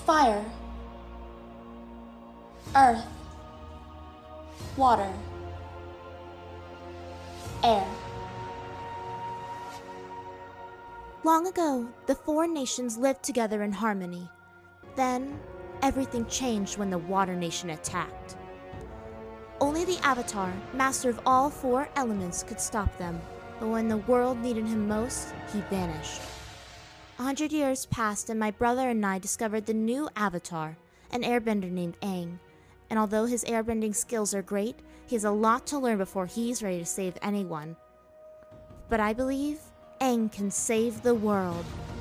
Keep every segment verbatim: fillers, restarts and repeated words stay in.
Fire. Earth. Water. Air. Long ago, the four nations lived together in harmony. Then, everything changed when the Water Nation attacked. Only the Avatar, master of all four elements, could stop them. But when the world needed him most, he vanished. A hundred years passed and my brother and I discovered the new Avatar, an airbender named Aang. And although his airbending skills are great, he has a lot to learn before he's ready to save anyone. But I believe Aang can save the world.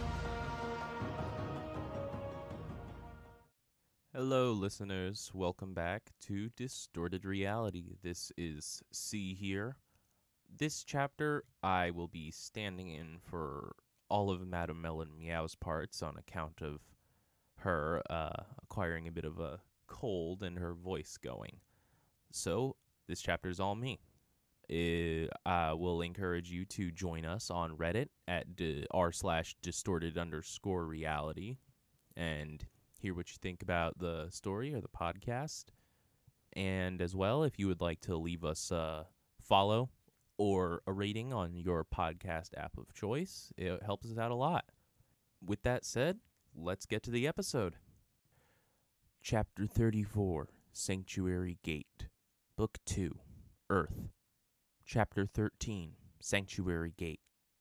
Hello, listeners. Welcome back to Distorted Reality. This is C here. This chapter, I will be standing in for all of Madame Melon Meow's parts on account of her uh, acquiring a bit of a cold and her voice going. So, this chapter is all me. It, I will encourage you to join us on Reddit at d- r slash distorted underscore reality and hear what you think about the story or the podcast. And as well, if you would like to leave us a follow or a rating on your podcast app of choice, it helps us out a lot. With that said, let's get to the episode. Chapter thirty-four, Sanctuary Gate. Book two, Earth. Chapter thirteen, Sanctuary Gate.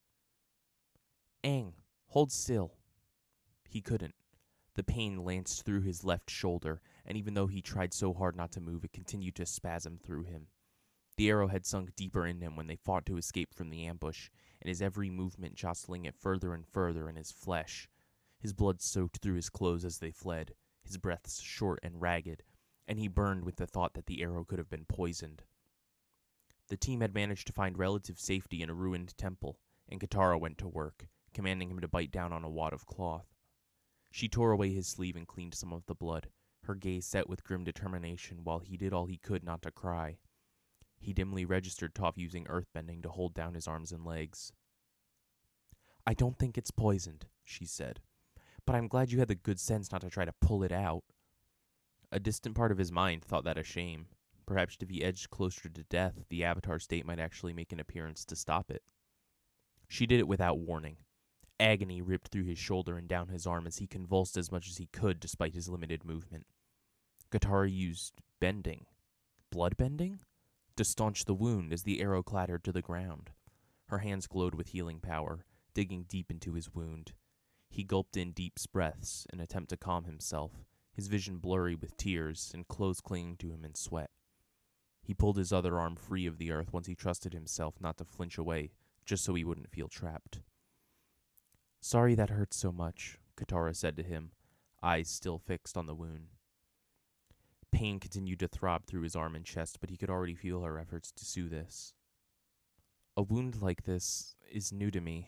Aang, hold still. He couldn't. The pain lanced through his left shoulder, and even though he tried so hard not to move, it continued to spasm through him. The arrow had sunk deeper in him when they fought to escape from the ambush, and his every movement jostling it further and further in his flesh. His blood soaked through his clothes as they fled, his breaths short and ragged, and he burned with the thought that the arrow could have been poisoned. The team had managed to find relative safety in a ruined temple, and Katara went to work, commanding him to bite down on a wad of cloth. She tore away his sleeve and cleaned some of the blood, her gaze set with grim determination while he did all he could not to cry. He dimly registered Toph using earthbending to hold down his arms and legs. "I don't think it's poisoned," she said, "but I'm glad you had the good sense not to try to pull it out." A distant part of his mind thought that a shame. Perhaps if he edged closer to death, the Avatar state might actually make an appearance to stop it. She did it without warning. Agony ripped through his shoulder and down his arm as he convulsed as much as he could despite his limited movement. Katara used bending. Blood bending? To staunch the wound as the arrow clattered to the ground. Her hands glowed with healing power, digging deep into his wound. He gulped in deep breaths in an attempt to calm himself, his vision blurry with tears and clothes clinging to him in sweat. He pulled his other arm free of the earth once he trusted himself not to flinch away, just so he wouldn't feel trapped. "Sorry that hurts so much," Katara said to him, eyes still fixed on the wound. Pain continued to throb through his arm and chest, but he could already feel her efforts to soothe this. "A wound like this is new to me."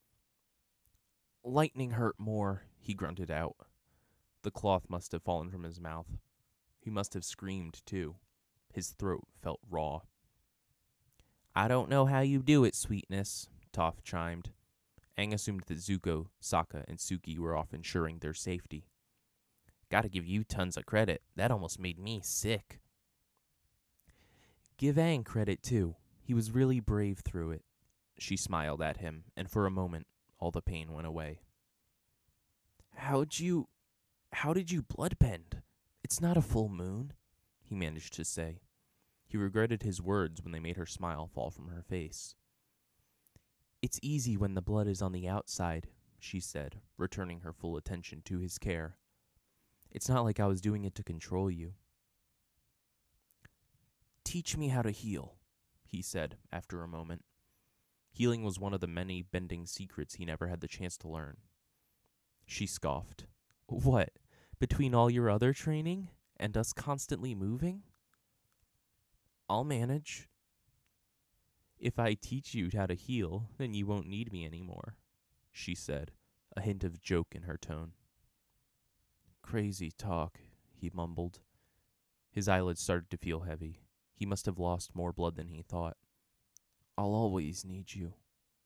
"Lightning hurt more," he grunted out. The cloth must have fallen from his mouth. He must have screamed, too. His throat felt raw. "I don't know how you do it, sweetness," Toph chimed. Aang assumed that Zuko, Sokka, and Suki were off ensuring their safety. "Gotta give you tons of credit. That almost made me sick." "Give Aang credit, too. He was really brave through it." She smiled at him, and for a moment, all the pain went away. How'd you... How did you bloodbend? It's not a full moon," he managed to say. He regretted his words when they made her smile fall from her face. "It's easy when the blood is on the outside," she said, returning her full attention to his care. "It's not like I was doing it to control you." "Teach me how to heal," he said after a moment. Healing was one of the many bending secrets he never had the chance to learn. She scoffed. "What, between all your other training and us constantly moving?" "I'll manage." "If I teach you how to heal, then you won't need me anymore," she said, a hint of joke in her tone. "Crazy talk," he mumbled. His eyelids started to feel heavy. He must have lost more blood than he thought. "I'll always need you."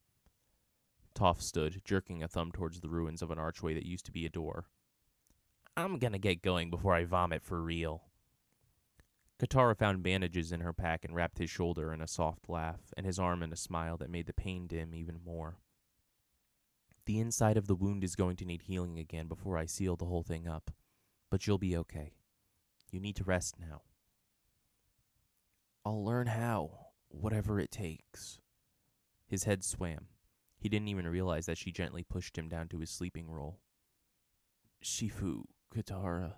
Toph stood, jerking a thumb towards the ruins of an archway that used to be a door. I'm gonna get going before I vomit for real. Katara found bandages in her pack and wrapped his shoulder in a soft laugh, and his arm in a smile that made the pain dim even more. The inside of the wound is going to need healing again before I seal the whole thing up, but you'll be okay. You need to rest now. I'll learn how, whatever it takes. His head swam. He didn't even realize that she gently pushed him down to his sleeping roll. Shifu, Katara.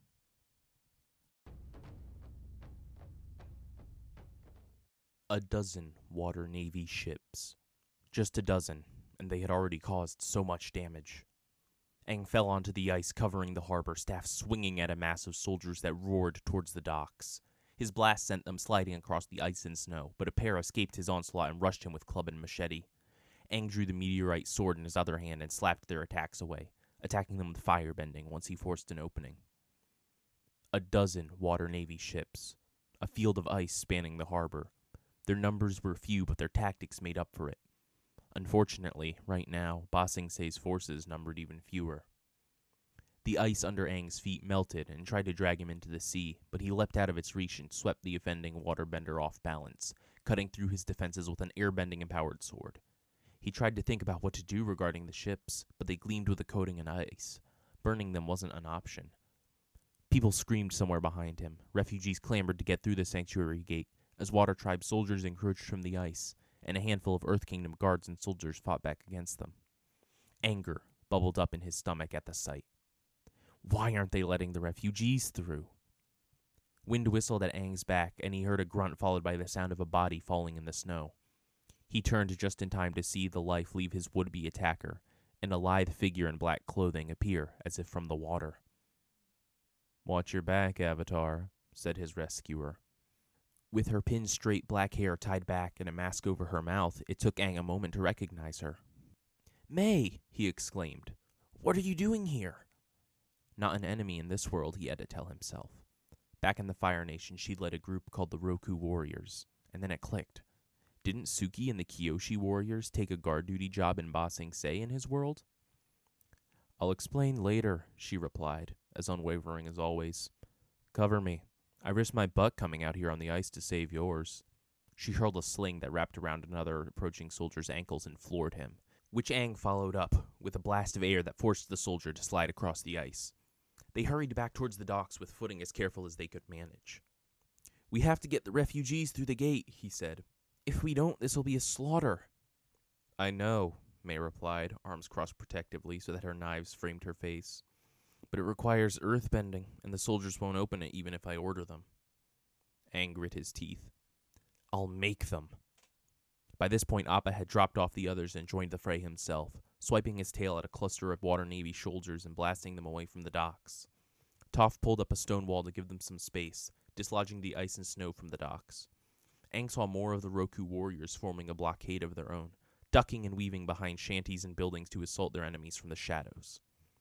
A dozen water navy ships. Just a dozen, and they had already caused so much damage. Aang fell onto the ice covering the harbor, staff swinging at a mass of soldiers that roared towards the docks. His blast sent them sliding across the ice and snow, but a pair escaped his onslaught and rushed him with club and machete. Aang drew the meteorite sword in his other hand and slapped their attacks away, attacking them with firebending once he forced an opening. A dozen water navy ships, a field of ice spanning the harbor. Their numbers were few, but their tactics made up for it. Unfortunately, right now, Ba Sing Se's forces numbered even fewer. The ice under Aang's feet melted and tried to drag him into the sea, but he leapt out of its reach and swept the offending waterbender off balance, cutting through his defenses with an airbending-empowered sword. He tried to think about what to do regarding the ships, but they gleamed with a coating of ice. Burning them wasn't an option. People screamed somewhere behind him. Refugees clamored to get through the sanctuary gate, as Water Tribe soldiers encroached from the ice, and a handful of Earth Kingdom guards and soldiers fought back against them. Anger bubbled up in his stomach at the sight. Why aren't they letting the refugees through? Wind whistled at Aang's back, and he heard a grunt followed by the sound of a body falling in the snow. He turned just in time to see the life leave his would-be attacker, and a lithe figure in black clothing appear as if from the water. "Watch your back, Avatar," said his rescuer. With her pin-straight black hair tied back and a mask over her mouth, it took Aang a moment to recognize her. "May!" he exclaimed. "What are you doing here?" Not an enemy in this world, he had to tell himself. Back in the Fire Nation, she'd led a group called the Roku Warriors, and then it clicked. Didn't Suki and the Kyoshi Warriors take a guard duty job in Ba Sing Se in his world? "I'll explain later," she replied, as unwavering as always. "Cover me. I risked my butt coming out here on the ice to save yours." She hurled a sling that wrapped around another approaching soldier's ankles and floored him, which Aang followed up with a blast of air that forced the soldier to slide across the ice. They hurried back towards the docks with footing as careful as they could manage. "We have to get the refugees through the gate," he said. "If we don't, this will be a slaughter." "I know," May replied, arms crossed protectively so that her knives framed her face. "But it requires earthbending, and the soldiers won't open it even if I order them." Aang grit his teeth. "I'll make them." By this point, Appa had dropped off the others and joined the fray himself, swiping his tail at a cluster of Water Navy soldiers and blasting them away from the docks. Toph pulled up a stone wall to give them some space, dislodging the ice and snow from the docks. Aang saw more of the Roku warriors forming a blockade of their own, ducking and weaving behind shanties and buildings to assault their enemies from the shadows.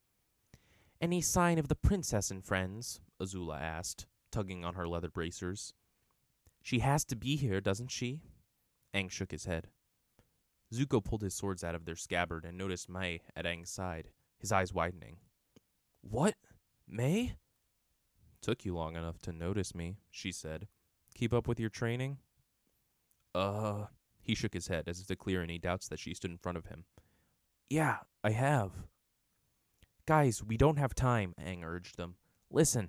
"Any sign of the princess and friends?" Azula asked, tugging on her leather bracers. "She has to be here, doesn't she?" Aang shook his head. Zuko pulled his swords out of their scabbard and noticed Mai at Aang's side, his eyes widening. "What? Mai?" "Took you long enough to notice me," she said. "Keep up with your training?" Uh, he shook his head as if to clear any doubts that she stood in front of him. "Yeah, I have." "Guys, we don't have time," Aang urged them. "Listen."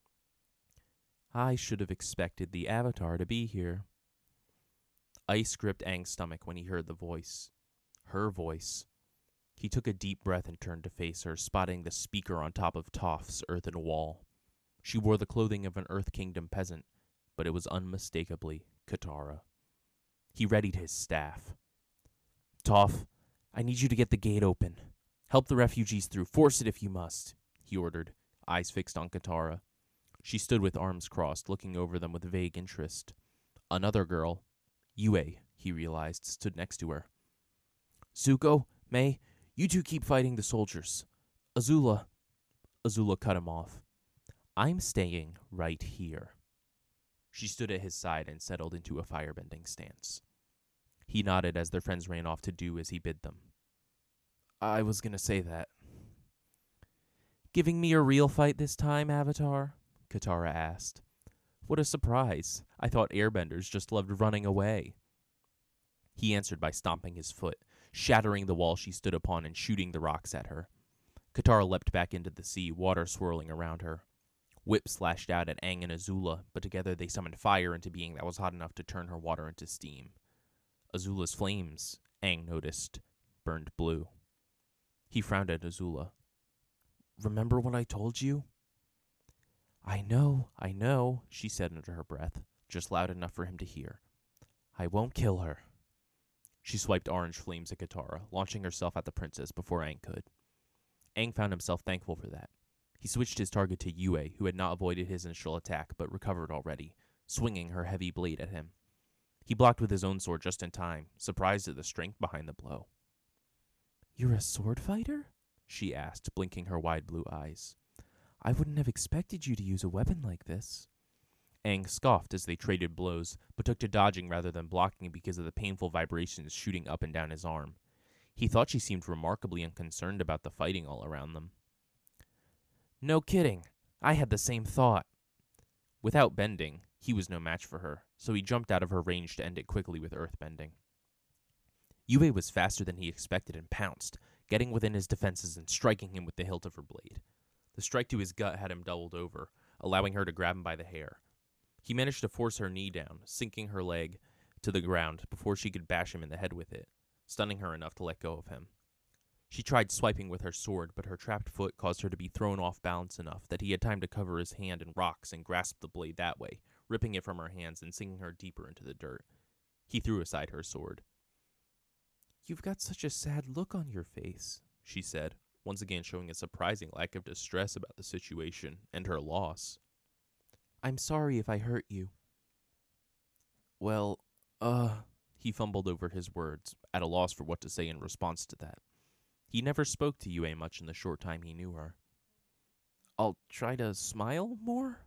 I should have expected the Avatar to be here. Ice gripped Aang's stomach when he heard the voice. Her voice. He took a deep breath and turned to face her, spotting the speaker on top of Toph's earthen wall. She wore the clothing of an Earth Kingdom peasant, but it was unmistakably Katara. He readied his staff. "Toph, I need you to get the gate open. Help the refugees through. Force it if you must," he ordered, eyes fixed on Katara. She stood with arms crossed, looking over them with vague interest. Another girl, Yue, he realized, stood next to her. "Zuko, Mai, you two keep fighting the soldiers. Azula..." Azula cut him off. "I'm staying right here." She stood at his side and settled into a firebending stance. He nodded as their friends ran off to do as he bid them. "I was going to say that." Giving me a real fight this time, Avatar? Katara asked. What a surprise. I thought airbenders just loved running away. He answered by stomping his foot, shattering the wall she stood upon and shooting the rocks at her. Katara leapt back into the sea, water swirling around her. Whips lashed out at Aang and Azula, but together they summoned fire into being that was hot enough to turn her water into steam. Azula's flames, Aang noticed, burned blue. He frowned at Azula. Remember what I told you? I know, I know, she said under her breath, just loud enough for him to hear. I won't kill her. She swiped orange flames at Katara, launching herself at the princess before Aang could. Aang found himself thankful for that. He switched his target to Yue, who had not avoided his initial attack but recovered already, swinging her heavy blade at him. He blocked with his own sword just in time, surprised at the strength behind the blow. You're a sword fighter? She asked, blinking her wide blue eyes. I wouldn't have expected you to use a weapon like this. Aang scoffed as they traded blows, but took to dodging rather than blocking because of the painful vibrations shooting up and down his arm. He thought she seemed remarkably unconcerned about the fighting all around them. No kidding. I had the same thought. Without bending, he was no match for her, so he jumped out of her range to end it quickly with earthbending. Yue was faster than he expected and pounced, getting within his defenses and striking him with the hilt of her blade. The strike to his gut had him doubled over, allowing her to grab him by the hair. He managed to force her knee down, sinking her leg to the ground before she could bash him in the head with it, stunning her enough to let go of him. She tried swiping with her sword, but her trapped foot caused her to be thrown off balance enough that he had time to cover his hand in rocks and grasp the blade that way, ripping it from her hands and sinking her deeper into the dirt. He threw aside her sword. You've got such a sad look on your face, she said, once again showing a surprising lack of distress about the situation and her loss. I'm sorry if I hurt you. Well, uh, he fumbled over his words, at a loss for what to say in response to that. He never spoke to Yue much in the short time he knew her. I'll try to smile more?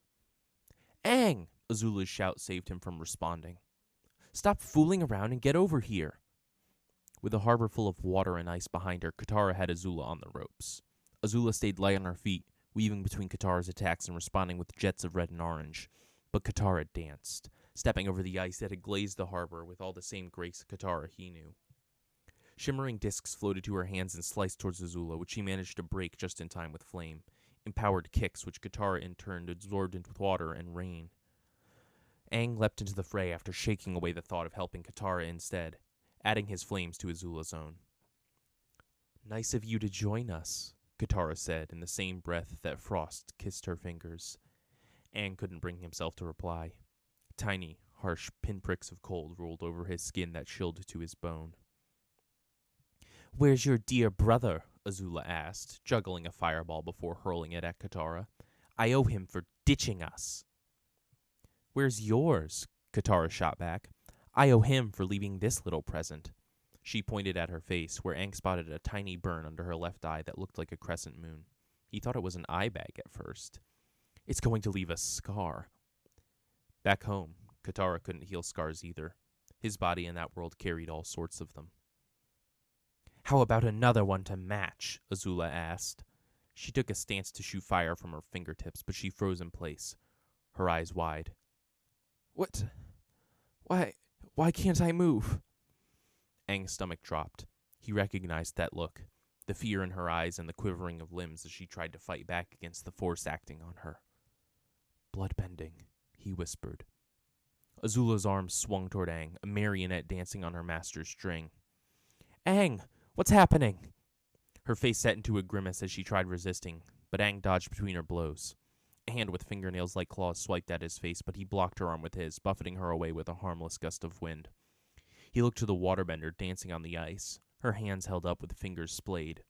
Aang! Azula's shout saved him from responding. Stop fooling around and get over here. With a harbor full of water and ice behind her, Katara had Azula on the ropes. Azula stayed light on her feet, weaving between Katara's attacks and responding with jets of red and orange. But Katara danced, stepping over the ice that had glazed the harbor with all the same grace Katara he knew. Shimmering discs floated to her hands and sliced towards Azula, which she managed to break just in time with flame. Empowered kicks, which Katara in turn absorbed into water and rain. Aang leapt into the fray after shaking away the thought of helping Katara instead, adding his flames to Azula's own. Nice of you to join us, Katara said in the same breath that frost kissed her fingers. Aang couldn't bring himself to reply. Tiny, harsh pinpricks of cold rolled over his skin that chilled to his bone. Where's your dear brother? Azula asked, juggling a fireball before hurling it at Katara. I owe him for ditching us. Where's yours? Katara shot back. I owe him for leaving this little present. She pointed at her face, where Aang spotted a tiny burn under her left eye that looked like a crescent moon. He thought it was an eye bag at first. It's going to leave a scar. Back home, Katara couldn't heal scars either. His body in that world carried all sorts of them. How about another one to match? Azula asked. She took a stance to shoot fire from her fingertips, but she froze in place, her eyes wide. What? Why, why can't I move? Aang's stomach dropped. He recognized that look, the fear in her eyes and the quivering of limbs as she tried to fight back against the force acting on her. Bloodbending, he whispered. Azula's arms swung toward Aang, a marionette dancing on her master's string. Aang! What's happening? Her face set into a grimace as she tried resisting, but Aang dodged between her blows. A hand with fingernails like claws swiped at his face, but he blocked her arm with his, buffeting her away with a harmless gust of wind. He looked to the waterbender dancing on the ice, her hands held up with fingers splayed.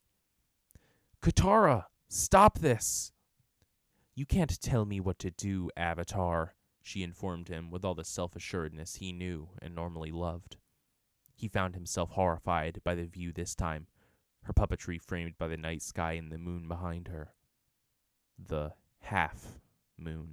Katara! Stop this! You can't tell me what to do, Avatar, she informed him with all the self-assuredness he knew and normally loved. He found himself horrified by the view this time, her puppetry framed by the night sky and the moon behind her. The half-moon.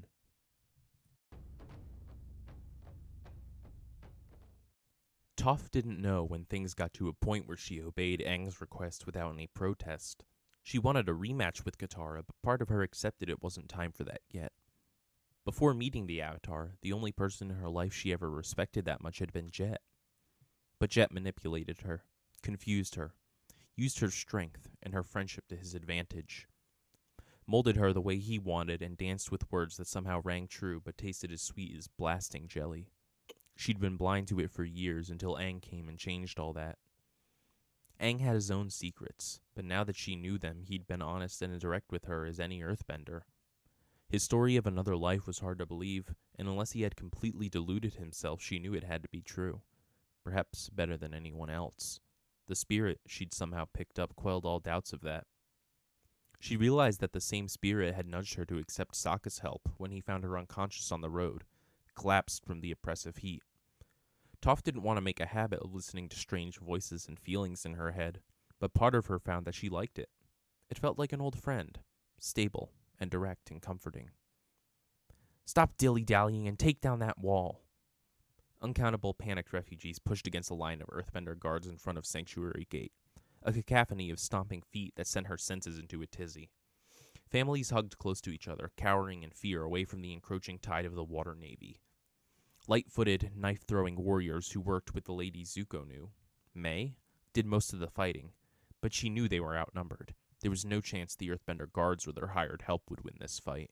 Toph didn't know when things got to a point where she obeyed Aang's request without any protest. She wanted a rematch with Katara, but part of her accepted it wasn't time for that yet. Before meeting the Avatar, the only person in her life she ever respected that much had been Jet. But Jet manipulated her, confused her, used her strength and her friendship to his advantage, molded her the way he wanted, and danced with words that somehow rang true but tasted as sweet as blasting jelly. She'd been blind to it for years until Aang came and changed all that. Aang had his own secrets, but now that she knew them, he'd been honest and direct with her as any earthbender. His story of another life was hard to believe, and unless he had completely deluded himself, she knew it had to be true. Perhaps better than anyone else. The spirit she'd somehow picked up quelled all doubts of that. She realized that the same spirit had nudged her to accept Sokka's help when he found her unconscious on the road, collapsed from the oppressive heat. Toph didn't want to make a habit of listening to strange voices and feelings in her head, but part of her found that she liked it. It felt like an old friend, stable and direct and comforting. "Stop dilly-dallying and take down that wall." Uncountable panicked refugees pushed against a line of earthbender guards in front of Sanctuary Gate, a cacophony of stomping feet that sent her senses into a tizzy. Families hugged close to each other, cowering in fear away from the encroaching tide of the water navy. Light-footed, knife-throwing warriors who worked with the Lady Zuko knew, May, did most of the fighting, but she knew they were outnumbered. There was no chance the earthbender guards or their hired help would win this fight.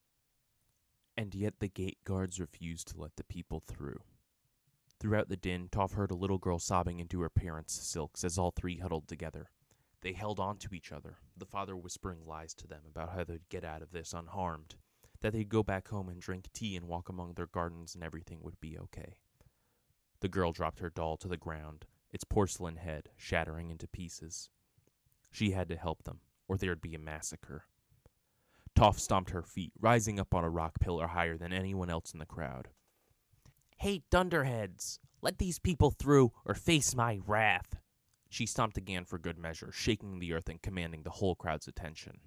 And yet the gate guards refused to let the people through. Throughout the din, Toph heard a little girl sobbing into her parents' silks as all three huddled together. They held on to each other, the father whispering lies to them about how they'd get out of this unharmed, that they'd go back home and drink tea and walk among their gardens and everything would be okay. The girl dropped her doll to the ground, its porcelain head shattering into pieces. She had to help them, or there'd be a massacre. Toph stomped her feet, rising up on a rock pillar higher than anyone else in the crowd. "Hey, dunderheads! Let these people through, or face my wrath!" She stomped again for good measure, shaking the earth and commanding the whole crowd's attention.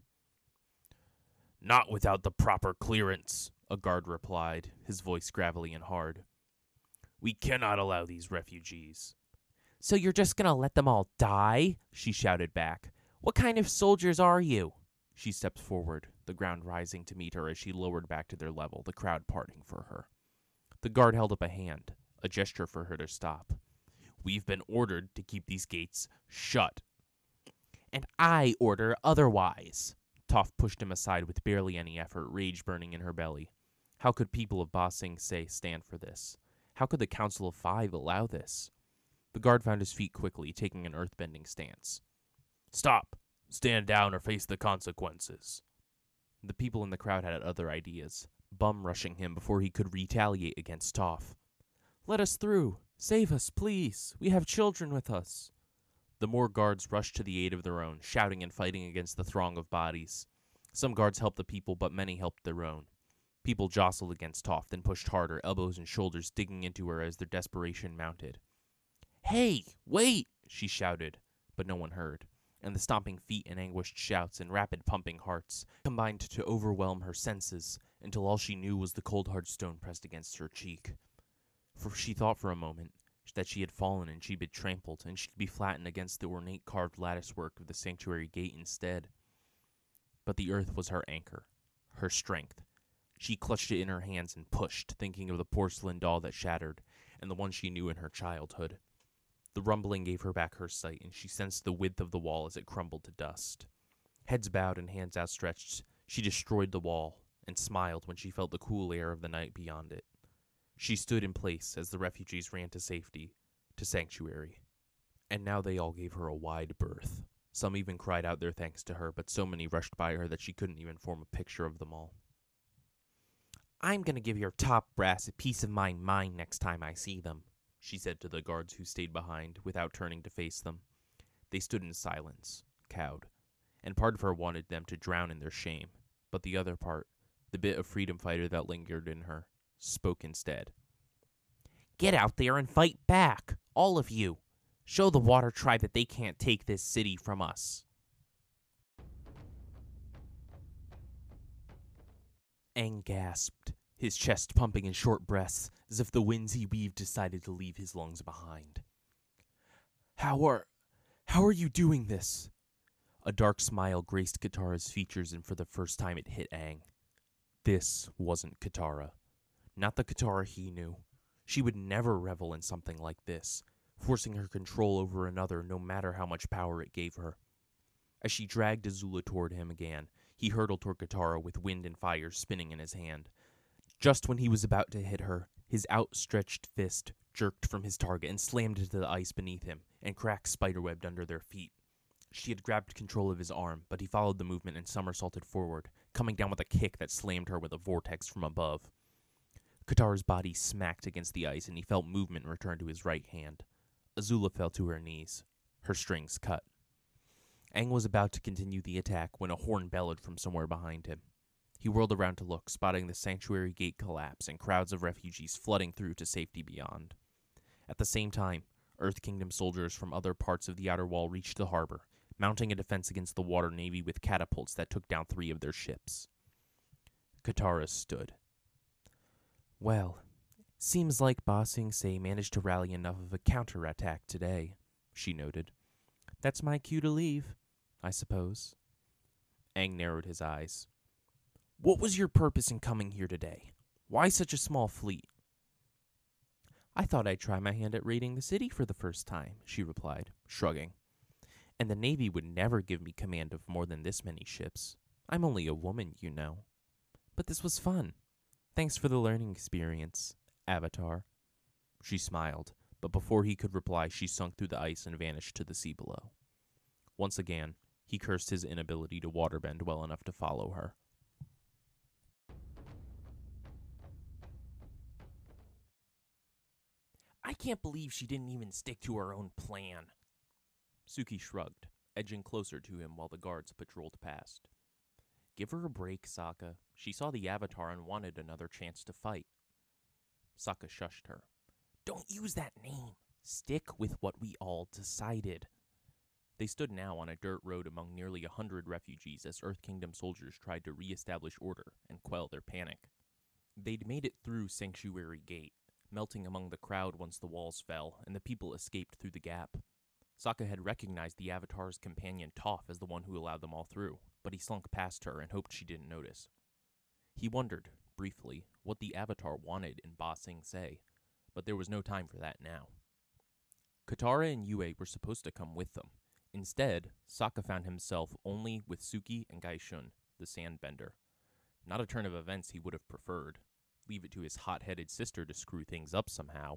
"Not without the proper clearance," a guard replied, his voice gravelly and hard. "We cannot allow these refugees." "So you're just gonna let them all die?" she shouted back. "What kind of soldiers are you?" She stepped forward, the ground rising to meet her as she lowered back to their level, the crowd parting for her. The guard held up a hand, a gesture for her to stop. "We've been ordered to keep these gates shut." "And I order otherwise." Toph pushed him aside with barely any effort, rage burning in her belly. How could people of Ba Sing Se stand for this? How could the Council of Five allow this? The guard found his feet quickly, taking an earthbending stance. "Stop! Stand down or face the consequences." The people in the crowd had other ideas, bum rushing him before he could retaliate against Toph. "Let us through! Save us, please! We have children with us!" The more guards rushed to the aid of their own, shouting and fighting against the throng of bodies. Some guards helped the people, but many helped their own. People jostled against Toph, then pushed harder, elbows and shoulders digging into her as their desperation mounted. "Hey, wait!" she shouted, but no one heard, and the stomping feet and anguished shouts and rapid pumping hearts combined to overwhelm her senses until all she knew was the cold hard stone pressed against her cheek. For she thought for a moment that she had fallen and she'd been trampled, and she'd be flattened against the ornate carved latticework of the sanctuary gate instead. But the earth was her anchor, her strength. She clutched it in her hands and pushed, thinking of the porcelain doll that shattered, and the one she knew in her childhood. The rumbling gave her back her sight, and she sensed the width of the wall as it crumbled to dust. Heads bowed and hands outstretched, she destroyed the wall, and smiled when she felt the cool air of the night beyond it. She stood in place as the refugees ran to safety, to Sanctuary. And now they all gave her a wide berth. Some even cried out their thanks to her, but so many rushed by her that she couldn't even form a picture of them all. "I'm going to give your top brass a piece of my mind next time I see them," she said to the guards who stayed behind, without turning to face them. They stood in silence, cowed, and part of her wanted them to drown in their shame, but the other part, the bit of freedom fighter that lingered in her, spoke instead. "Get out there and fight back, all of you. Show the Water Tribe that they can't take this city from us." Aang gasped, his chest pumping in short breaths, as if the winds he weaved decided to leave his lungs behind. How are... how are you doing this? A dark smile graced Katara's features, and for the first time it hit Aang. This wasn't Katara. Not the Katara he knew. She would never revel in something like this, forcing her control over another no matter how much power it gave her. As she dragged Azula toward him again, he hurtled toward Katara with wind and fire spinning in his hand. Just when he was about to hit her, his outstretched fist jerked from his target and slammed into the ice beneath him, and cracks spiderwebbed under their feet. She had grabbed control of his arm, but he followed the movement and somersaulted forward, coming down with a kick that slammed her with a vortex from above. Katara's body smacked against the ice, and he felt movement return to his right hand. Azula fell to her knees, her strings cut. Aang was about to continue the attack when a horn bellowed from somewhere behind him. He whirled around to look, spotting the sanctuary gate collapse and crowds of refugees flooding through to safety beyond. At the same time, Earth Kingdom soldiers from other parts of the outer wall reached the harbor, mounting a defense against the water navy with catapults that took down three of their ships. Katara stood. Well, seems like Ba Sing Se managed to rally enough of a counterattack today, she noted. That's my cue to leave, I suppose. Aang narrowed his eyes. What was your purpose in coming here today? Why such a small fleet? I thought I'd try my hand at raiding the city for the first time, she replied, shrugging. And the Navy would never give me command of more than this many ships. I'm only a woman, you know. But this was fun. Thanks for the learning experience, Avatar. She smiled, but before he could reply, she sunk through the ice and vanished to the sea below. Once again, he cursed his inability to waterbend well enough to follow her. I can't believe she didn't even stick to her own plan. Suki shrugged, edging closer to him while the guards patrolled past. Give her a break, Sokka. She saw the Avatar and wanted another chance to fight. Sokka shushed her. Don't use that name. Stick with what we all decided. They stood now on a dirt road among nearly a hundred refugees as Earth Kingdom soldiers tried to re-establish order and quell their panic. They'd made it through Sanctuary Gate, melting among the crowd once the walls fell and the people escaped through the gap. Sokka had recognized the Avatar's companion Toph as the one who allowed them all through, but he slunk past her and hoped she didn't notice. He wondered, briefly, what the Avatar wanted in Ba Sing Se, but there was no time for that now. Katara and Yue were supposed to come with them. Instead, Sokka found himself only with Suki and Gaishun, the Sandbender. Not a turn of events he would have preferred. Leave it to his hot-headed sister to screw things up somehow.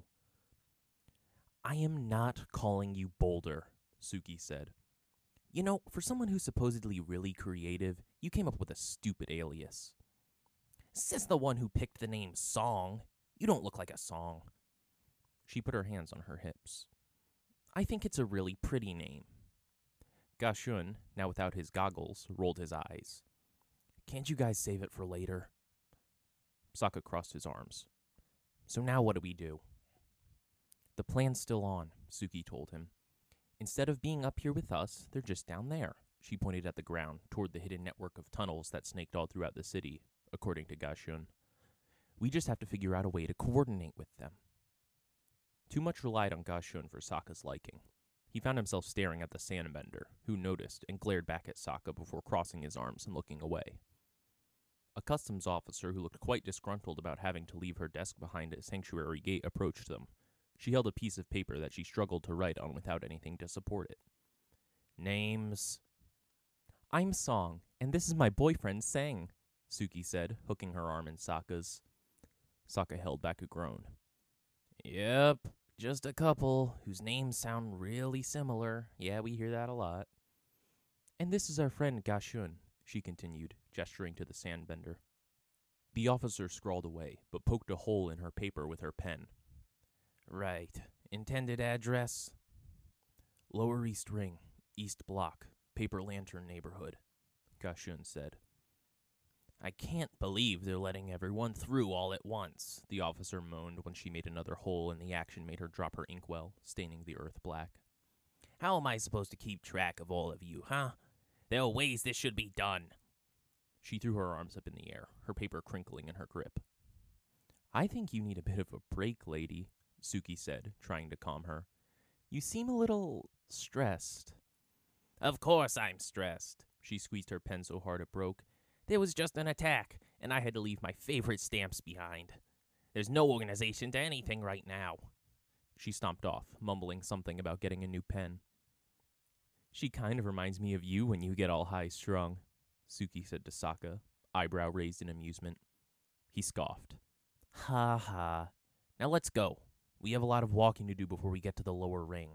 I am not calling you Boulder, Suki said. You know, for someone who's supposedly really creative, you came up with a stupid alias. Says the one who picked the name Song. You don't look like a song. She put her hands on her hips. I think it's a really pretty name. Gashun, now without his goggles, rolled his eyes. Can't you guys save it for later? Sokka crossed his arms. So now what do we do? The plan's still on, Suki told him. Instead of being up here with us, they're just down there. She pointed at the ground, toward the hidden network of tunnels that snaked all throughout the city, according to Gashun. We just have to figure out a way to coordinate with them. Too much relied on Gashun for Sokka's liking. He found himself staring at the Sandbender, who noticed and glared back at Sokka before crossing his arms and looking away. A customs officer who looked quite disgruntled about having to leave her desk behind a sanctuary gate approached them. She held a piece of paper that she struggled to write on without anything to support it. Names. I'm Song, and this is my boyfriend, Sang, Suki said, hooking her arm in Sokka's. Sokka held back a groan. Yep, just a couple whose names sound really similar. Yeah, we hear that a lot. And this is our friend Gashun, she continued, gesturing to the Sandbender. The officer scrawled away, but poked a hole in her paper with her pen. Right. Intended address? Lower East Ring, East Block, Paper Lantern neighborhood, Gashun said. I can't believe they're letting everyone through all at once, the officer moaned when she made another hole and the action made her drop her inkwell, staining the earth black. How am I supposed to keep track of all of you, huh? There are ways this should be done. She threw her arms up in the air, her paper crinkling in her grip. I think you need a bit of a break, lady, Suki said, trying to calm her. You seem a little stressed. Of course I'm stressed. She squeezed her pen so hard it broke. There was just an attack, and I had to leave my favorite stamps behind. There's no organization to anything right now. She stomped off, mumbling something about getting a new pen. She kind of reminds me of you when you get all high-strung, Suki said to Sokka, eyebrow raised in amusement. He scoffed. Ha ha. Now let's go. We have a lot of walking to do before we get to the lower ring.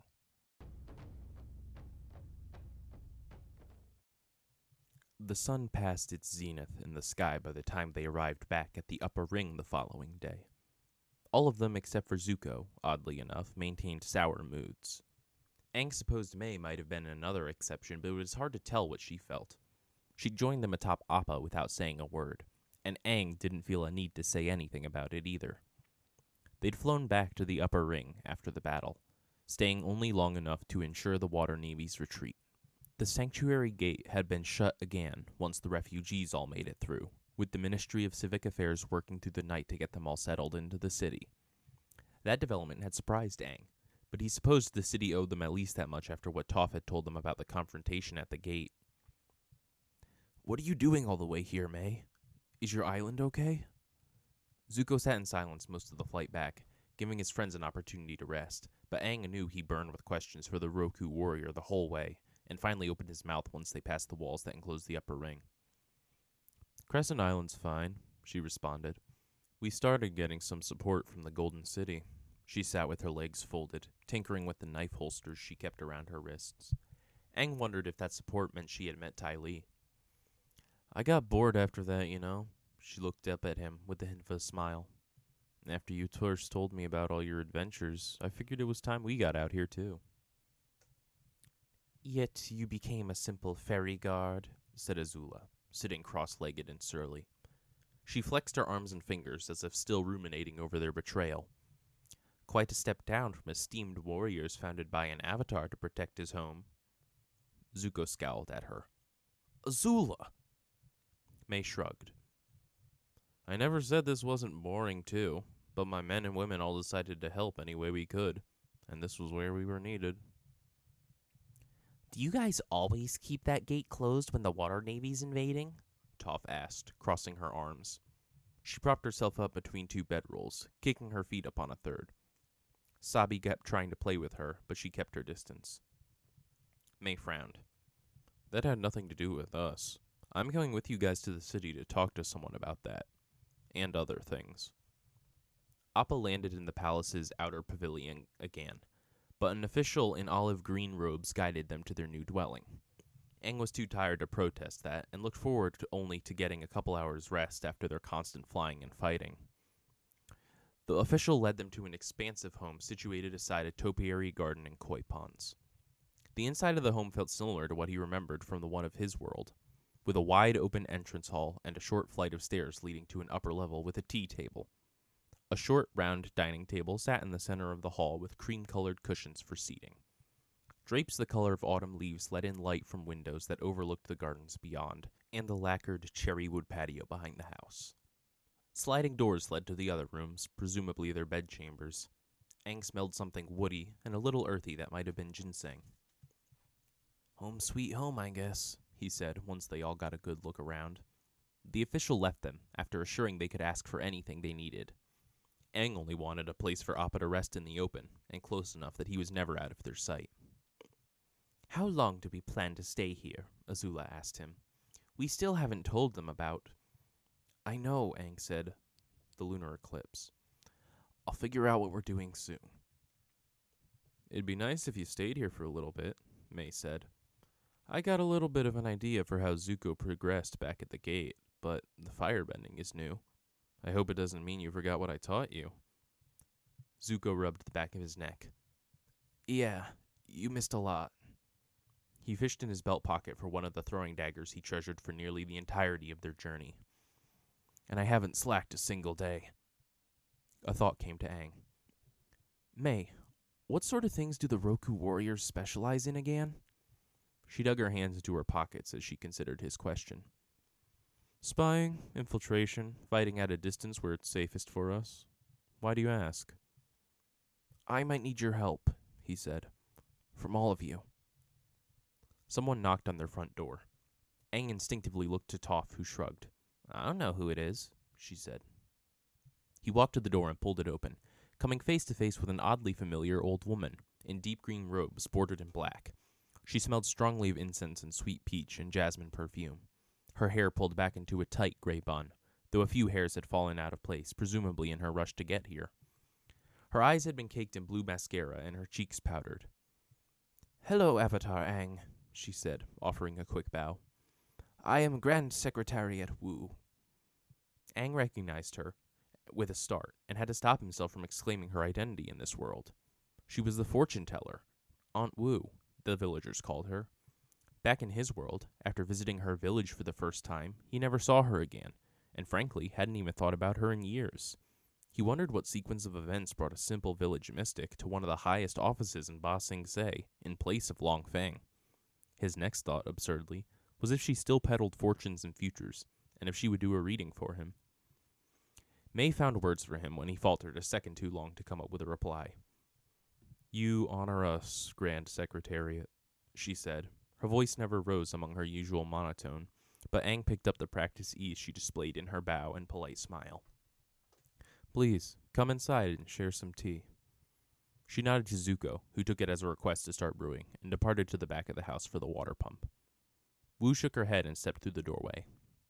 The sun passed its zenith in the sky by the time they arrived back at the upper ring the following day. All of them except for Zuko, oddly enough, maintained sour moods. Aang supposed Mai might have been another exception, but it was hard to tell what she felt. She joined them atop Appa without saying a word, and Aang didn't feel a need to say anything about it either. They'd flown back to the upper ring after the battle, staying only long enough to ensure the Water Navy's retreat. The sanctuary gate had been shut again once the refugees all made it through, with the Ministry of Civic Affairs working through the night to get them all settled into the city. That development had surprised Aang, but he supposed the city owed them at least that much after what Toph had told them about the confrontation at the gate. "What are you doing all the way here, Mai? Is your island okay?" Zuko sat in silence most of the flight back, giving his friends an opportunity to rest, but Aang knew he burned with questions for the Roku warrior the whole way, and finally opened his mouth once they passed the walls that enclosed the upper ring. "Crescent Island's fine," she responded. "We started getting some support from the Golden City." She sat with her legs folded, tinkering with the knife holsters she kept around her wrists. Aang wondered if that support meant she had met Ty Lee. "I got bored after that, you know." She looked up at him with the hint of a smile. "After you first told me about all your adventures, I figured it was time we got out here too." "Yet you became a simple ferry guard," said Azula, sitting cross-legged and surly. She flexed her arms and fingers as if still ruminating over their betrayal. Quite a step down from esteemed warriors founded by an avatar to protect his home. Zuko scowled at her. "Azula!" Mai shrugged. "I never said this wasn't boring, too, but my men and women all decided to help any way we could, and this was where we were needed." "Do you guys always keep that gate closed when the Water Navy's invading?" Toph asked, crossing her arms. She propped herself up between two bedrolls, kicking her feet up on a third. Sabi kept trying to play with her, but she kept her distance. Mai frowned. "That had nothing to do with us. I'm going with you guys to the city to talk to someone about that. And other things." Appa landed in the palace's outer pavilion again, but an official in olive green robes guided them to their new dwelling. Aang was too tired to protest that, and looked forward to only to getting a couple hours rest after their constant flying and fighting. The official led them to an expansive home situated aside a topiary garden and koi ponds. The inside of the home felt similar to what he remembered from the one of his world, with a wide open entrance hall and a short flight of stairs leading to an upper level with a tea table. A short, round dining table sat in the center of the hall with cream-colored cushions for seating. Drapes the color of autumn leaves let in light from windows that overlooked the gardens beyond, and the lacquered cherry wood patio behind the house. Sliding doors led to the other rooms, presumably their bedchambers. Aang smelled something woody and a little earthy that might have been ginseng. "Home sweet home, I guess," he said once they all got a good look around. The official left them, after assuring they could ask for anything they needed. Aang only wanted a place for Appa to rest in the open, and close enough that he was never out of their sight. "How long do we plan to stay here?" Azula asked him. "We still haven't told them about—" "I know," Aang said. "The lunar eclipse. I'll figure out what we're doing soon." "It'd be nice if you stayed here for a little bit," Mai said. "I got a little bit of an idea for how Zuko progressed back at the gate, but the firebending is new. I hope it doesn't mean you forgot what I taught you." Zuko rubbed the back of his neck. "Yeah, you missed a lot." He fished in his belt pocket for one of the throwing daggers he treasured for nearly the entirety of their journey. "And I haven't slacked a single day." A thought came to Aang. "Mai, what sort of things do the Roku warriors specialize in again?" She dug her hands into her pockets as she considered his question. "Spying, infiltration, fighting at a distance where it's safest for us. Why do you ask?" "I might need your help," he said. "From all of you." Someone knocked on their front door. Aang instinctively looked to Toph, who shrugged. I don't know who it is, she said. He walked to the door and pulled it open, coming face to face with an oddly familiar old woman in deep green robes bordered in black. She smelled strongly of incense and sweet peach and jasmine perfume. Her hair pulled back into a tight gray bun, though a few hairs had fallen out of place, presumably in her rush to get here. Her eyes had been caked in blue mascara and her cheeks powdered. Hello, Avatar Aang, she said, offering a quick bow. I am Grand Secretary at Wu. Aang recognized her with a start and had to stop himself from exclaiming her identity in this world. She was the fortune teller, Aunt Wu, the villagers called her. Back in his world, after visiting her village for the first time, he never saw her again, and frankly hadn't even thought about her in years. He wondered what sequence of events brought a simple village mystic to one of the highest offices in Ba Sing Se, in place of Long Feng. His next thought, absurdly, was if she still peddled fortunes and futures, and if she would do a reading for him. May found words for him when he faltered a second too long to come up with a reply. You honor us, Grand Secretariat, she said. Her voice never rose among her usual monotone, but Aang picked up the practiced ease she displayed in her bow and polite smile. Please, come inside and share some tea. She nodded to Zuko, who took it as a request to start brewing, and departed to the back of the house for the water pump. Wu shook her head and stepped through the doorway.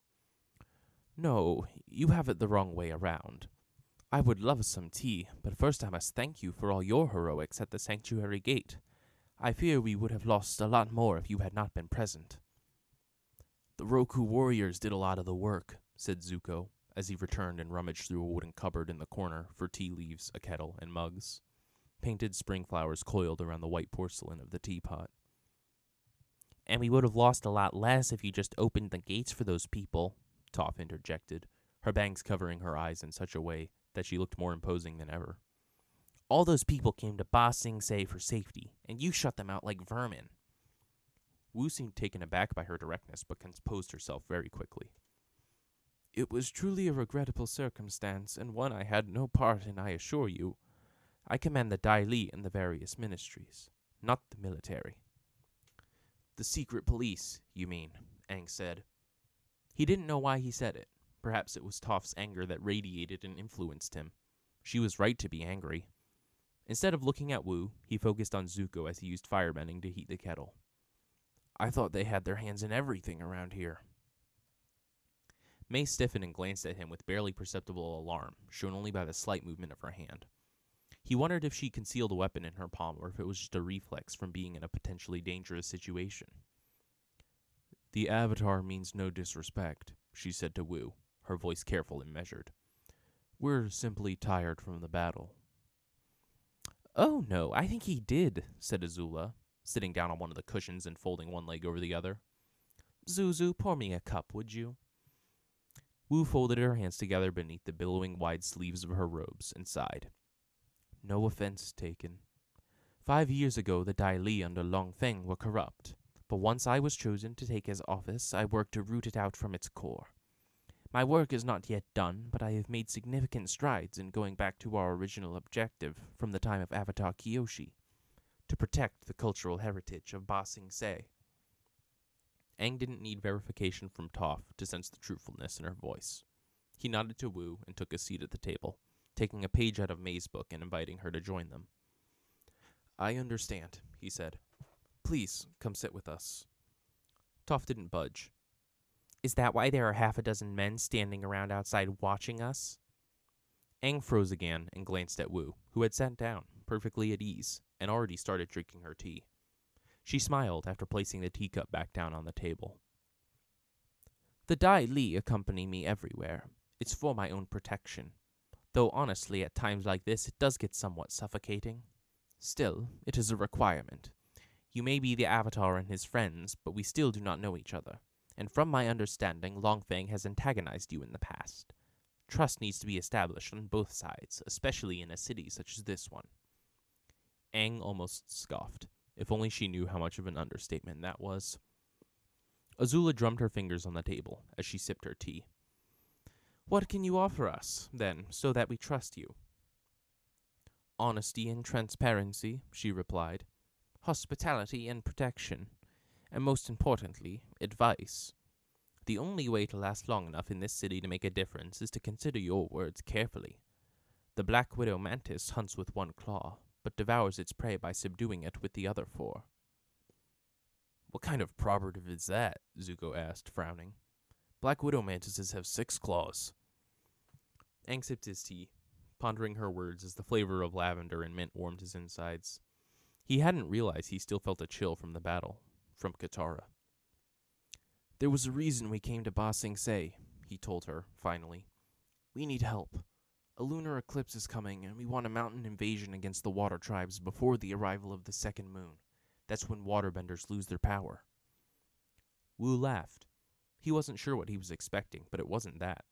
No, you have it the wrong way around. I would love some tea, but first I must thank you for all your heroics at the sanctuary gate. I fear we would have lost a lot more if you had not been present. The Roku warriors did a lot of the work, said Zuko, as he returned and rummaged through a wooden cupboard in the corner for tea leaves, a kettle, and mugs. Painted spring flowers coiled around the white porcelain of the teapot. And we would have lost a lot less if you just opened the gates for those people, Toph interjected, her bangs covering her eyes in such a way that she looked more imposing than ever. All those people came to Ba Sing Se for safety, and you shut them out like vermin. Wu seemed taken aback by her directness, but composed herself very quickly. It was truly a regrettable circumstance, and one I had no part in, I assure you. I command the Dai Li and the various ministries, not the military. The secret police, you mean, Aang said. He didn't know why he said it. Perhaps it was Toph's anger that radiated and influenced him. She was right to be angry. Instead of looking at Wu, he focused on Zuko as he used firebending to heat the kettle. I thought they had their hands in everything around here. May stiffened and glanced at him with barely perceptible alarm, shown only by the slight movement of her hand. He wondered if she concealed a weapon in her palm or if it was just a reflex from being in a potentially dangerous situation. The Avatar means no disrespect, she said to Wu, her voice careful and measured. We're simply tired from the battle. Oh, no, I think he did, said Azula, sitting down on one of the cushions and folding one leg over the other. Zuzu, pour me a cup, would you? Wu folded her hands together beneath the billowing wide sleeves of her robes and sighed. No offense taken. Five years ago, the Dai Li under Long Feng were corrupt, but once I was chosen to take his office, I worked to root it out from its core. My work is not yet done, but I have made significant strides in going back to our original objective from the time of Avatar Kyoshi, to protect the cultural heritage of Ba Sing Se. Aang didn't need verification from Toph to sense the truthfulness in her voice. He nodded to Wu and took a seat at the table, taking a page out of May's book and inviting her to join them. I understand, he said. Please, come sit with us. Toph didn't budge. Is that why there are half a dozen men standing around outside watching us? Aang froze again and glanced at Wu, who had sat down, perfectly at ease, and already started drinking her tea. She smiled after placing the teacup back down on the table. The Dai Li accompany me everywhere. It's for my own protection. Though honestly, at times like this, it does get somewhat suffocating. Still, it is a requirement. You may be the Avatar and his friends, but we still do not know each other. And from my understanding, Long Feng has antagonized you in the past. Trust needs to be established on both sides, especially in a city such as this one. Aang almost scoffed. If only she knew how much of an understatement that was. Azula drummed her fingers on the table as she sipped her tea. What can you offer us, then, so that we trust you? Honesty and transparency, she replied. Hospitality and protection. and most importantly, advice. The only way to last long enough in this city to make a difference is to consider your words carefully. The black widow mantis hunts with one claw, but devours its prey by subduing it with the other four. What kind of proverb is that? Zuko asked, frowning. Black widow mantises have six claws. Aang sipped his tea, pondering her words as the flavor of lavender and mint warmed his insides. He hadn't realized he still felt a chill from the battle, from Katara. There was a reason we came to Ba Sing Se, he told her, finally. We need help. A lunar eclipse is coming, and we want a mountain invasion against the water tribes before the arrival of the second moon. That's when waterbenders lose their power. Wu laughed. He wasn't sure what he was expecting, but it wasn't that.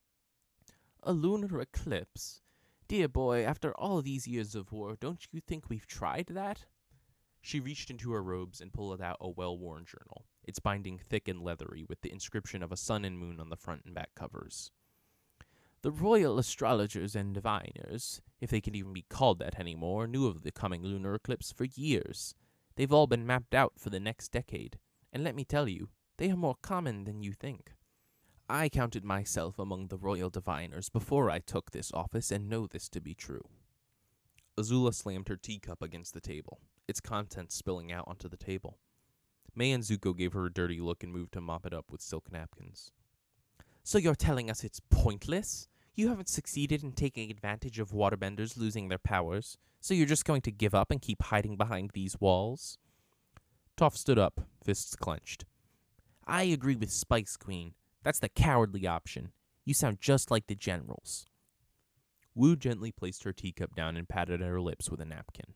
A lunar eclipse? Dear boy, after all these years of war, don't you think we've tried that? She reached into her robes and pulled out a well-worn journal, its binding thick and leathery with the inscription of a sun and moon on the front and back covers. The royal astrologers and diviners, if they can even be called that anymore, knew of the coming lunar eclipse for years. They've all been mapped out for the next decade, and let me tell you, they are more common than you think. I counted myself among the royal diviners before I took this office and know this to be true. Azula slammed her teacup against the table, its contents spilling out onto the table. Mai and Zuko gave her a dirty look and moved to mop it up with silk napkins. So you're telling us it's pointless? You haven't succeeded in taking advantage of waterbenders losing their powers, so you're just going to give up and keep hiding behind these walls? Toph stood up, fists clenched. I agree with Spice Queen. That's the cowardly option. You sound just like the generals. Wu gently placed her teacup down and patted her lips with a napkin.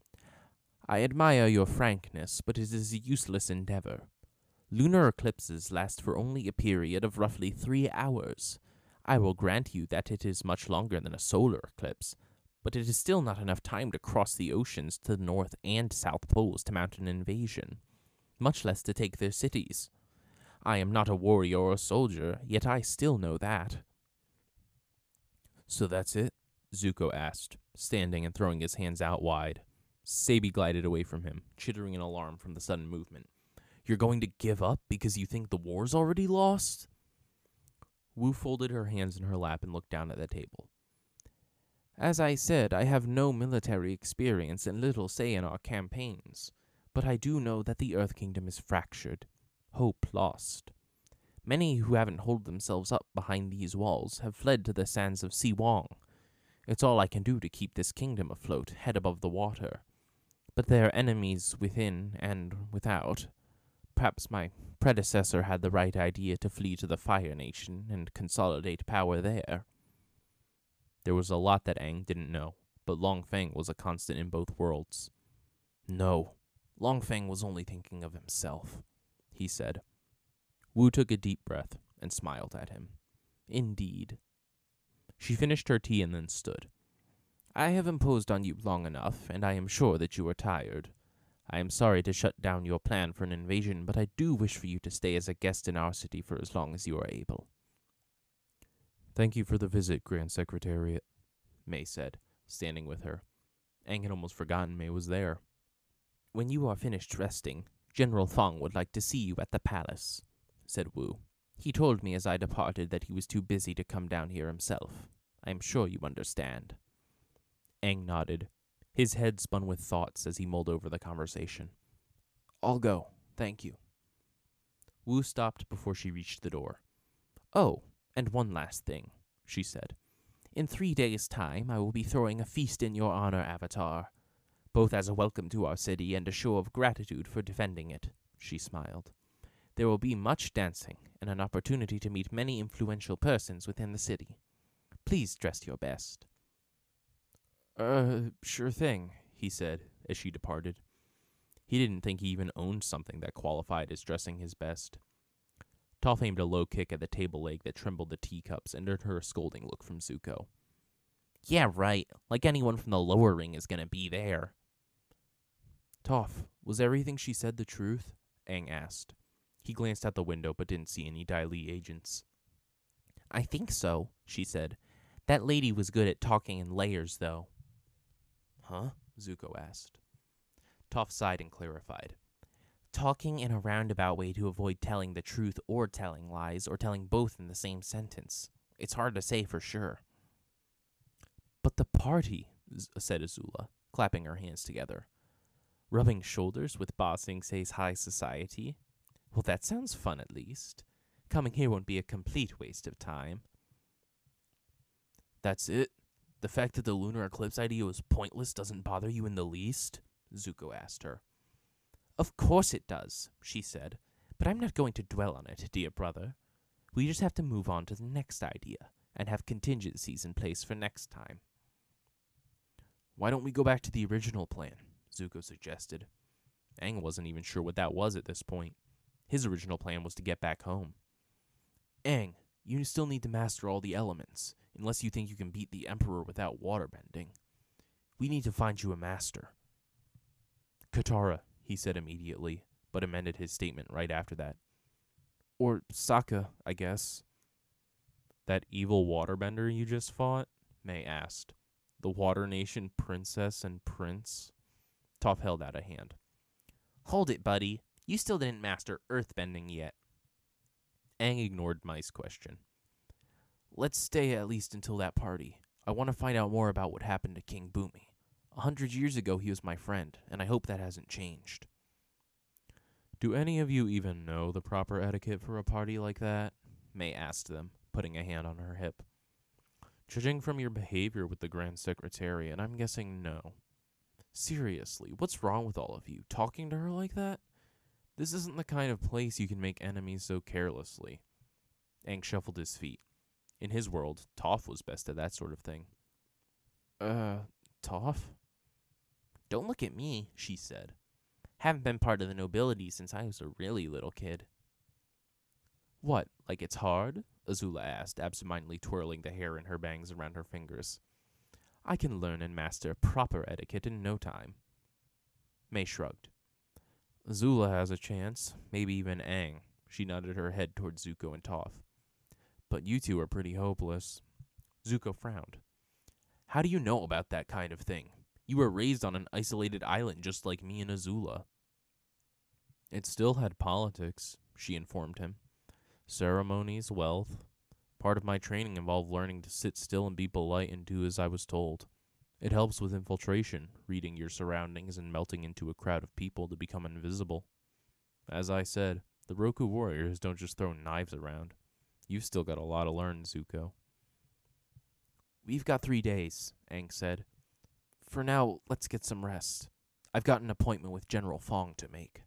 I admire your frankness, but it is a useless endeavor. Lunar eclipses last for only a period of roughly three hours. I will grant you that it is much longer than a solar eclipse, but it is still not enough time to cross the oceans to the north and south poles to mount an invasion, much less to take their cities. I am not a warrior or a soldier, yet I still know that. So that's it? Zuko asked, standing and throwing his hands out wide. Sabi glided away from him, chittering in alarm from the sudden movement. You're going to give up because you think the war's already lost? Wu folded her hands in her lap and looked down at the table. As I said, I have no military experience and little say in our campaigns, but I do know that the Earth Kingdom is fractured. Hope lost. Many who haven't holed themselves up behind these walls have fled to the sands of Si Wong. It's all I can do to keep this kingdom afloat, head above the water. But there are enemies within and without. Perhaps my predecessor had the right idea to flee to the Fire Nation and consolidate power there. There was a lot that Aang didn't know, but Long Feng was a constant in both worlds. No, Long Feng was only thinking of himself, he said. Wu took a deep breath and smiled at him. Indeed. She finished her tea and then stood. I have imposed on you long enough, and I am sure that you are tired. I am sorry to shut down your plan for an invasion, but I do wish for you to stay as a guest in our city for as long as you are able. Thank you for the visit, Grand Secretariat, Mai said, standing with her. Aang had almost forgotten Mai was there. When you are finished resting, General Fong would like to see you at the palace, said Wu. He told me as I departed that he was too busy to come down here himself. I am sure you understand. Aang nodded. His head spun with thoughts as he mulled over the conversation. I'll go, thank you. Wu stopped before she reached the door. Oh, and one last thing, she said. In three days' time, I will be throwing a feast in your honor, Avatar, both as a welcome to our city and a show of gratitude for defending it, she smiled. There will be much dancing and an opportunity to meet many influential persons within the city. Please dress your best. Uh, sure thing, he said as she departed. He didn't think he even owned something that qualified as dressing his best. Toph aimed a low kick at the table leg that trembled the teacups and earned her a scolding look from Zuko. Yeah, right. Like anyone from the lower ring is going to be there. Toph, was everything she said the truth? Aang asked. He glanced out the window but didn't see any Dai Li agents. I think so, she said. That lady was good at talking in layers, though. Huh? Zuko asked. Toph sighed and clarified. talking in a roundabout way to avoid telling the truth or telling lies, or telling both in the same sentence. It's hard to say for sure. But the party, said Azula, clapping her hands together. Rubbing shoulders with Ba Sing Se's high society? Well, that sounds fun at least. Coming here won't be a complete waste of time. That's it? The fact that the lunar eclipse idea was pointless doesn't bother you in the least? Zuko asked her. Of course it does, she said, but I'm not going to dwell on it, dear brother. We just have to move on to the next idea, and have contingencies in place for next time. Why don't we go back to the original plan? Zuko suggested. Aang wasn't even sure what that was at this point. His original plan was to get back home. Aang, you still need to master all the elements, unless you think you can beat the Emperor without waterbending. We need to find you a master. Katara, he said immediately, but amended his statement right after that. Or Sokka, I guess. That evil waterbender you just fought? May asked. The Water Nation princess and prince? Toph held out a hand. Hold it, buddy. You still didn't master earthbending yet. Aang ignored Mai's question. Let's stay at least until that party. I want to find out more about what happened to King Bumi. A hundred years ago he was my friend, and I hope that hasn't changed. Do any of you even know the proper etiquette for a party like that? Mai asked them, putting a hand on her hip. Judging from your behavior with the Grand Secretariat, I'm guessing no. Seriously, what's wrong with all of you? Talking to her like that? This isn't the kind of place you can make enemies so carelessly. Aang shuffled his feet. In his world, Toph was best at that sort of thing. Uh, Toph? Don't look at me, she said. Haven't been part of the nobility since I was a really little kid. What, like it's hard? Azula asked, absentmindedly twirling the hair in her bangs around her fingers. I can learn and master proper etiquette in no time. Mai shrugged. Azula has a chance, maybe even Aang. She nodded her head toward Zuko and Toph. But you two are pretty hopeless. Zuko frowned. How do you know about that kind of thing? You were raised on an isolated island just like me and Azula. It still had politics, she informed him. Ceremonies, wealth. Part of my training involved learning to sit still and be polite and do as I was told. It helps with infiltration, reading your surroundings and melting into a crowd of people to become invisible. As I said, the Roku warriors don't just throw knives around. You've still got a lot to learn, Zuko. We've got three days, Aang said. For now, let's get some rest. I've got an appointment with General Fong to make.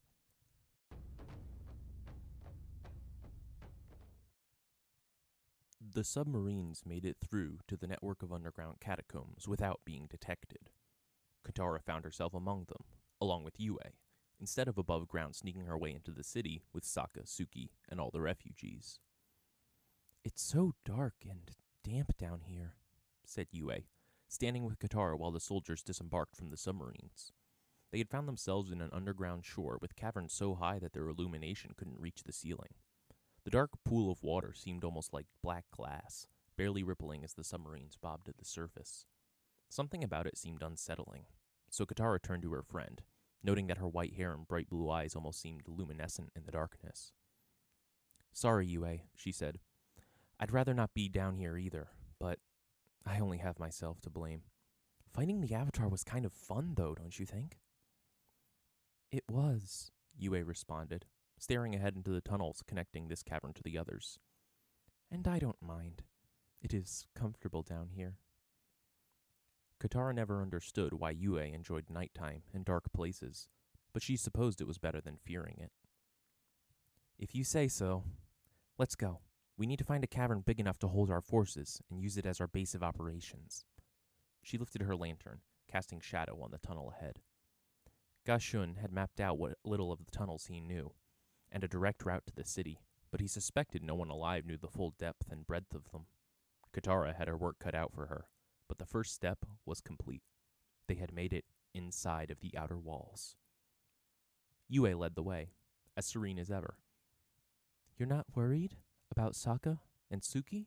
The submarines made it through to the network of underground catacombs without being detected. Katara found herself among them, along with Yue, instead of above ground sneaking her way into the city with Sokka, Suki, and all the refugees. It's so dark and damp down here, said Yue, standing with Katara while the soldiers disembarked from the submarines. They had found themselves in an underground shore with caverns so high that their illumination couldn't reach the ceiling. The dark pool of water seemed almost like black glass, barely rippling as the submarines bobbed at the surface. Something about it seemed unsettling, so Katara turned to her friend, noting that her white hair and bright blue eyes almost seemed luminescent in the darkness. Sorry, Yue, she said. I'd rather not be down here either, but I only have myself to blame. Finding the Avatar was kind of fun, though, don't you think? It was, Yue responded, staring ahead into the tunnels connecting this cavern to the others. And I don't mind. It is comfortable down here. Katara never understood why Yue enjoyed nighttime and dark places, but she supposed it was better than fearing it. If you say so, let's go. We need to find a cavern big enough to hold our forces and use it as our base of operations. She lifted her lantern, casting shadow on the tunnel ahead. Gashun had mapped out what little of the tunnels he knew, and a direct route to the city, but he suspected no one alive knew the full depth and breadth of them. Katara had her work cut out for her, but the first step was complete. They had made it inside of the outer walls. Yue led the way, as serene as ever. You're not worried about Sokka and Suki?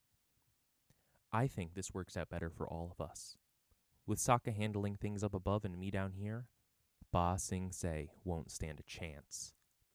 I think this works out better for all of us. With Sokka handling things up above and me down here, Ba Sing Se won't stand a chance.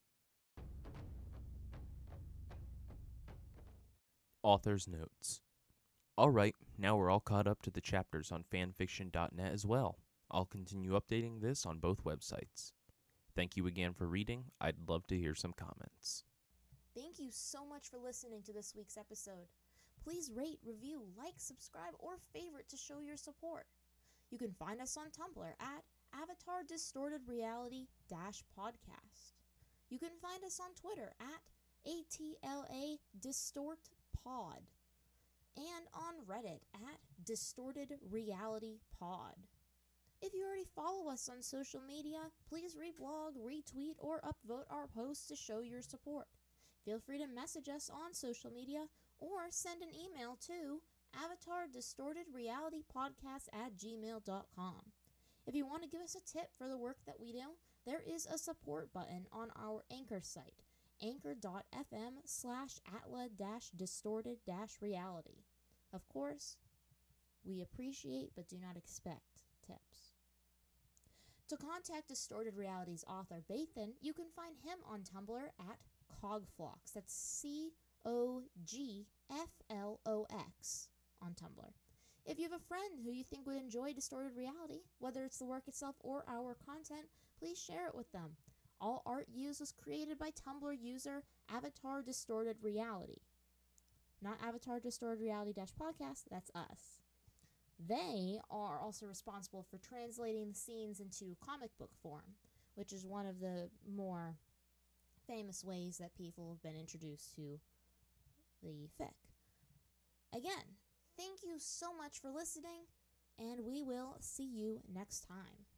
Author's notes. Alright, now we're all caught up to the chapters on fanfiction dot net as well. I'll continue updating this on both websites. Thank you again for reading. I'd love to hear some comments. Thank you so much for listening to this week's episode. Please rate, review, like, subscribe, or favorite to show your support. You can find us on Tumblr at Avatar Distorted Reality Podcast. You can find us on Twitter at A T L A Distort Pod, and on Reddit at Distorted Reality Pod. If you already follow us on social media, please reblog, retweet, or upvote our posts to show your support. Feel free to message us on social media or send an email to avatar distorted reality podcast at gmail dot com. If you want to give us a tip for the work that we do, there is a support button on our Anchor site, anchor.fm slash atla dash distorted dash reality. Of course, we appreciate but do not expect tips. To contact Distorted Reality's author, Bathan, you can find him on Tumblr at Cogflox. That's C O G F L O X on Tumblr. If you have a friend who you think would enjoy Distorted Reality, whether it's the work itself or our content, please share it with them. All art used was created by Tumblr user Avatar Distorted Reality. Not Avatar Distorted Reality Podcast, that's us. They are also responsible for translating the scenes into comic book form, which is one of the more famous ways that people have been introduced to the fic. Again, thank you so much for listening, and we will see you next time.